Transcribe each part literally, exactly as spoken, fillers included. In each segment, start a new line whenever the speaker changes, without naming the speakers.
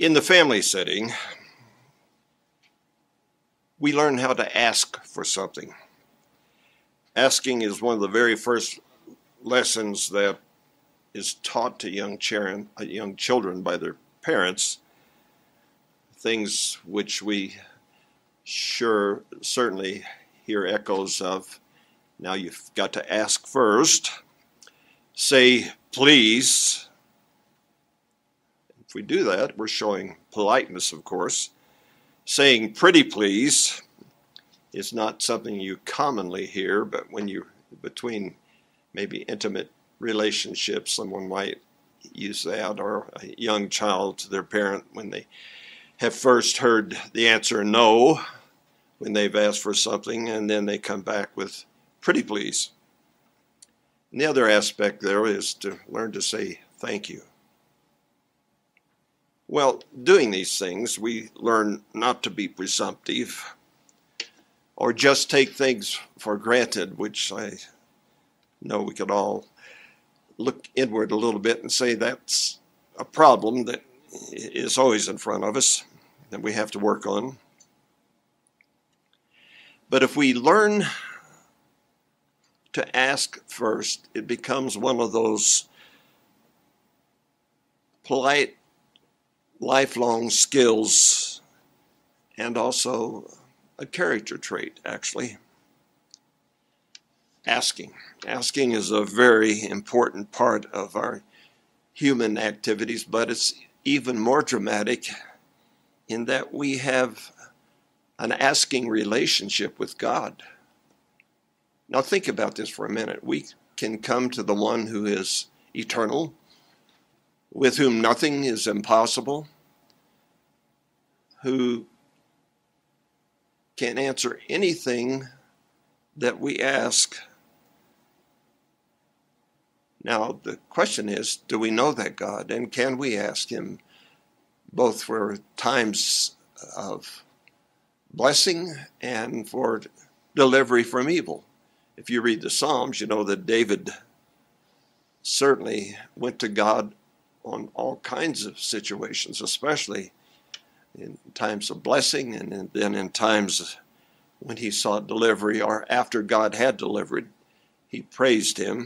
In the family setting, we learn how to ask for something. Asking is one of the very first lessons that is taught to young children, young children by their parents, things which we sure certainly hear echoes of. Now you've got to ask first. Say please. If we do that, we're showing politeness, of course. Saying pretty please is not something you commonly hear, but when you between maybe intimate relationships, someone might use that, or a young child to their parent when they have first heard the answer no, when they've asked for something, and then they come back with pretty please. And the other aspect there is to learn to say thank you. Well, doing these things, we learn not to be presumptive or just take things for granted, which I know we could all look inward a little bit and say that's a problem that is always in front of us that we have to work on. But if we learn to ask first, it becomes one of those polite, lifelong skills, and also a character trait, actually. Asking. Asking is a very important part of our human activities, but it's even more dramatic in that we have an asking relationship with God. Now think about this for a minute. We can come to the one who is eternal, with whom nothing is impossible, who can answer anything that we ask. Now, the question is, do we know that God? And can we ask him both for times of blessing and for delivery from evil? If you read the Psalms, you know that David certainly went to God on all kinds of situations, especially in times of blessing and then in times when he sought delivery, or after God had delivered, he praised him.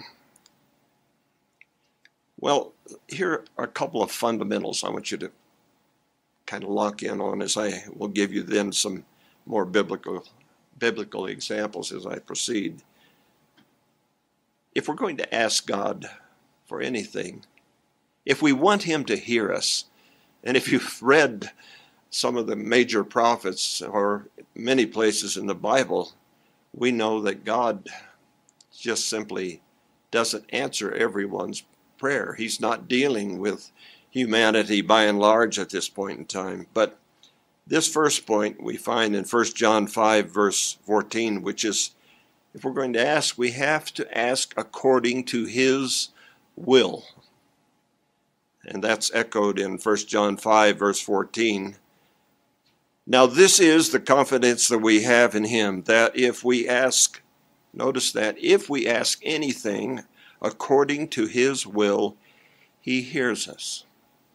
Well, here are a couple of fundamentals I want you to kind of lock in on as I will give you then some more biblical biblical examples as I proceed. If we're going to ask God for anything, if we want him to hear us, and if you've read some of the major prophets or many places in the Bible, we know that God just simply doesn't answer everyone's prayer. He's not dealing with humanity by and large at this point in time. But this first point we find in First John five, verse fourteen, which is, if we're going to ask, we have to ask according to his will. And that's echoed in First John five, verse fourteen. Now this is the confidence that we have in him, that if we ask, notice that, if we ask anything according to his will, he hears us.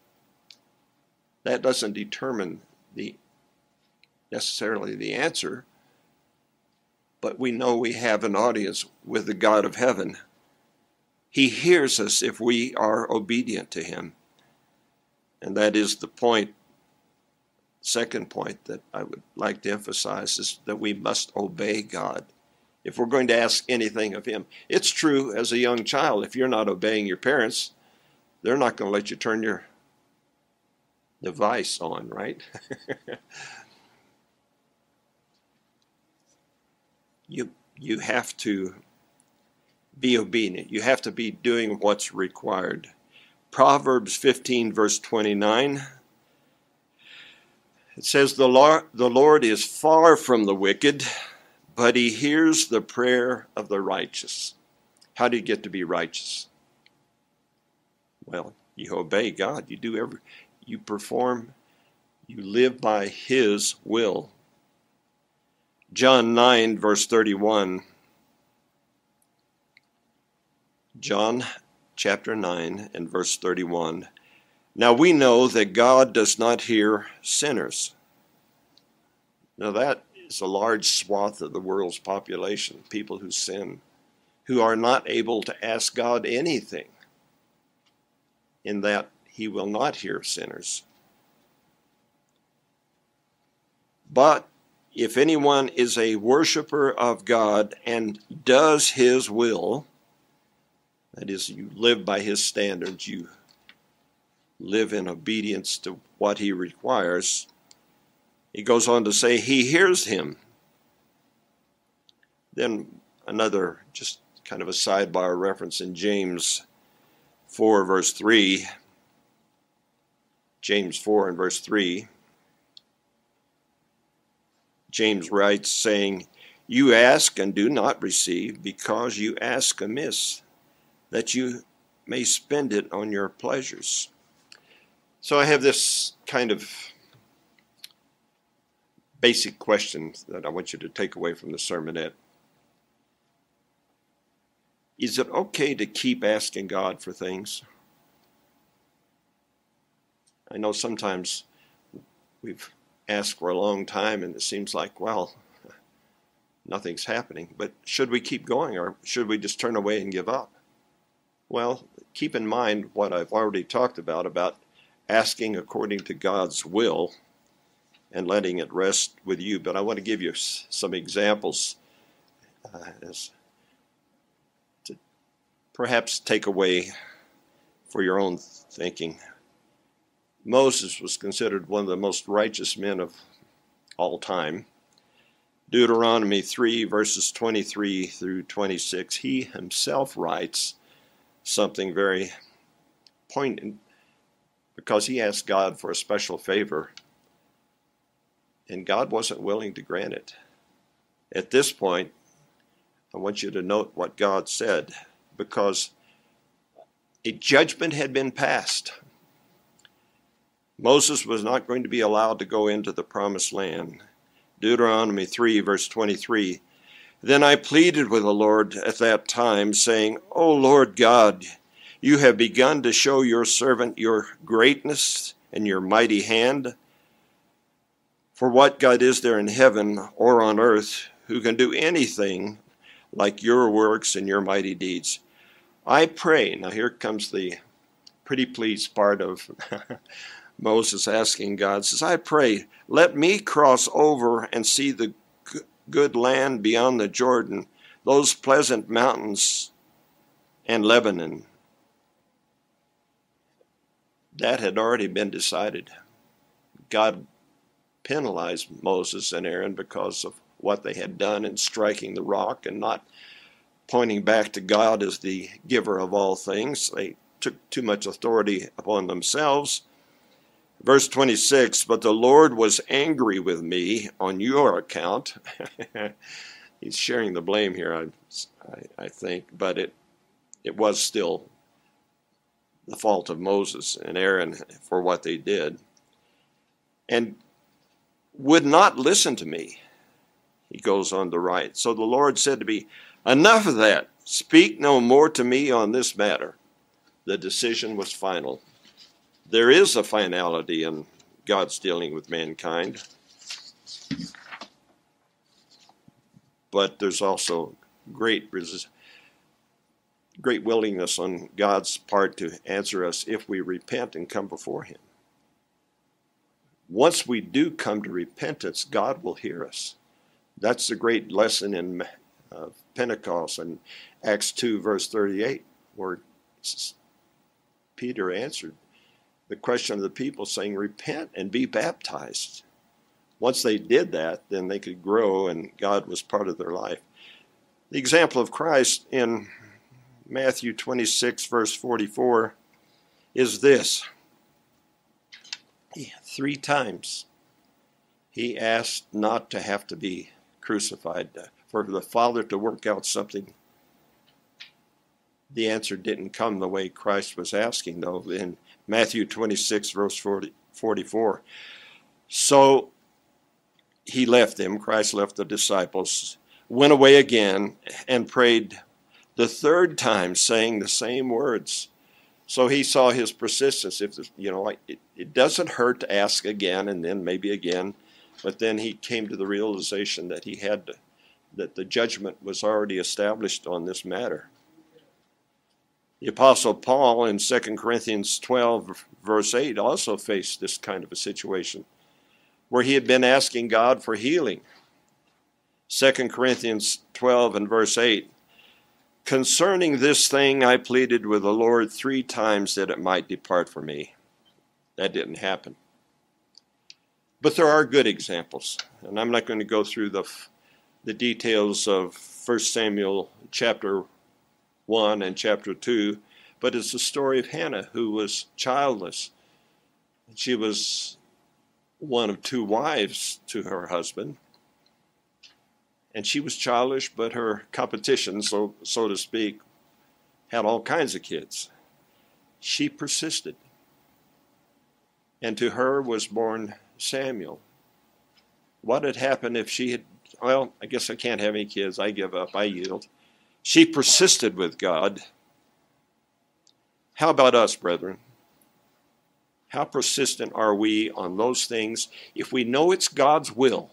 That doesn't determine the necessarily the answer, but we know we have an audience with the God of heaven. He hears us if we are obedient to him. And that is the point, second point that I would like to emphasize, is that we must obey God if we're going to ask anything of him. It's true as a young child, if you're not obeying your parents, they're not going to let you turn your device on, right? you you have to be obedient. You have to be doing what's required. Proverbs fifteen, verse twenty-nine, it says, the Lord, the Lord is far from the wicked, but he hears the prayer of the righteous. How do you get to be righteous? Well, you obey God. You do every, you perform, you live by his will. John nine, verse thirty-one. John chapter nine and verse thirty-one. Now we know that God does not hear sinners. Now that is a large swath of the world's population, people who sin, who are not able to ask God anything, in that he will not hear sinners. But if anyone is a worshiper of God and does his will, that is, you live by his standards, you live in obedience to what he requires, he goes on to say he hears him. Then another, just kind of a sidebar reference in James four, verse three. James four and verse three. James writes, saying, "You ask and do not receive, because you ask amiss, that you may spend it on your pleasures." So I have this kind of basic question that I want you to take away from the sermonette. Is it okay to keep asking God for things? I know sometimes we've asked for a long time and it seems like, well, nothing's happening. But should we keep going, or should we just turn away and give up? Well, keep in mind what I've already talked about, about asking according to God's will and letting it rest with you. But I want to give you some examples uh, as to perhaps take away for your own thinking. Moses was considered one of the most righteous men of all time. Deuteronomy three, verses twenty-three through twenty-six, he himself writes something very poignant because he asked God for a special favor, and God wasn't willing to grant it. At this point, I want you to note what God said, because a judgment had been passed. Moses was not going to be allowed to go into the promised land. Deuteronomy three, verse twenty-three, "Then I pleaded with the Lord at that time, saying, O Lord God, you have begun to show your servant your greatness and your mighty hand. For what God is there in heaven or on earth who can do anything like your works and your mighty deeds? I pray," now here comes the pretty please part of Moses asking God, says, "I pray, let me cross over and see the good land beyond the Jordan, those pleasant mountains and Lebanon." That had already been decided. God penalized Moses and Aaron because of what they had done in striking the rock and not pointing back to God as the giver of all things. They took too much authority upon themselves. Verse twenty-six, "But the Lord was angry with me on your account." He's sharing the blame here, I, I, I think, but it, it was still the fault of Moses and Aaron for what they did. "And would not listen to me," he goes on to write. "So the Lord said to me, enough of that. Speak no more to me on this matter." The decision was final. There is a finality in God's dealing with mankind, but there's also great great willingness on God's part to answer us if we repent and come before him. Once we do come to repentance, God will hear us. That's the great lesson in uh, Pentecost in Acts two, verse thirty-eight, where Peter answered the question of the people, saying, "Repent and be baptized." Once they did that, then they could grow, and God was part of their life. The example of Christ in Matthew twenty-six, verse forty-four, is this. Three times he asked not to have to be crucified, for the Father to work out something. The answer didn't come the way Christ was asking, though, in Matthew twenty-six, verse forty, forty-four. So he left them, Christ left the disciples, went away again, and prayed the third time, saying the same words. So he saw his persistence. If you know, like it, it doesn't hurt to ask again and then maybe again, but then he came to the realization that he had to, that the judgment was already established on this matter. The Apostle Paul in Second Corinthians twelve, verse eight, also faced this kind of a situation where he had been asking God for healing. Second Corinthians twelve and verse eight, concerning this thing I pleaded with the Lord three times that it might depart from me. That didn't happen. But there are good examples, and I'm not going to go through the, the details of First Samuel chapter one and chapter two, but it's the story of Hannah, who was childless. She was one of two wives to her husband, and she was childish, but her competition, so so to speak, had all kinds of kids. She persisted, and to her was born Samuel. What had happened if she had, well, I guess I can't have any kids, I give up, I yield. She persisted with God. How about us, brethren? How persistent are we on those things if we know it's God's will?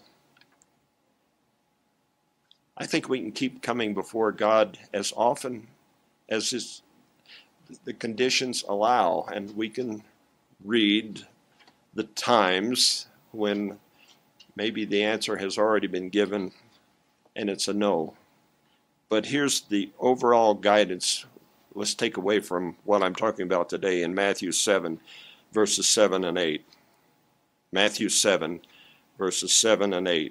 I think we can keep coming before God as often as his, the conditions allow, and we can read the times when maybe the answer has already been given and it's a no. But here's the overall guidance. Let's take away from what I'm talking about today in Matthew seven, verses seven and eight. Matthew seven, verses seven and eight.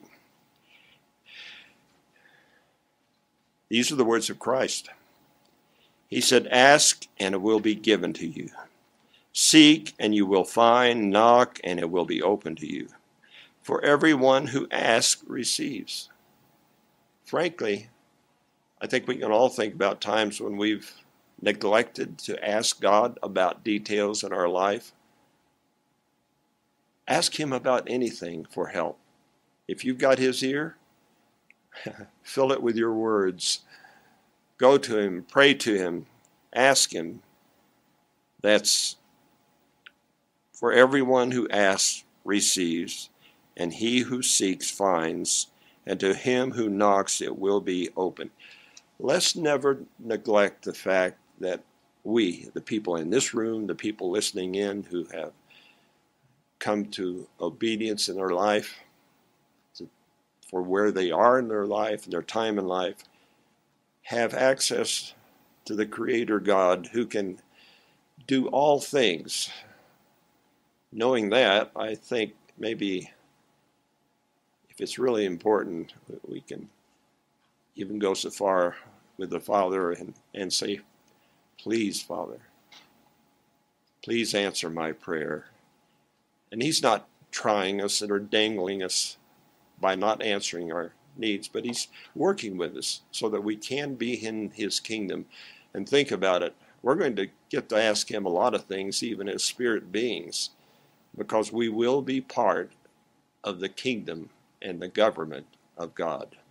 These are the words of Christ. He said, ask and it will be given to you. Seek and you will find. Knock and it will be open to you. For everyone who asks receives. Frankly, I think we can all think about times when we've neglected to ask God about details in our life. Ask him about anything for help. If you've got his ear, fill it with your words. Go to him, pray to him, ask him. That's for everyone who asks receives, and he who seeks finds, and to him who knocks it will be open. Let's never neglect the fact that we, the people in this room, the people listening in who have come to obedience in their life, to, for where they are in their life and their time in life, have access to the Creator God who can do all things. Knowing that, I think maybe if it's really important, we can even go so far with the Father and, and say, please, Father, please answer my prayer. And he's not trying us or dangling us by not answering our needs, but he's working with us so that we can be in his kingdom. And think about it, we're going to get to ask him a lot of things, even as spirit beings, because we will be part of the kingdom and the government of God.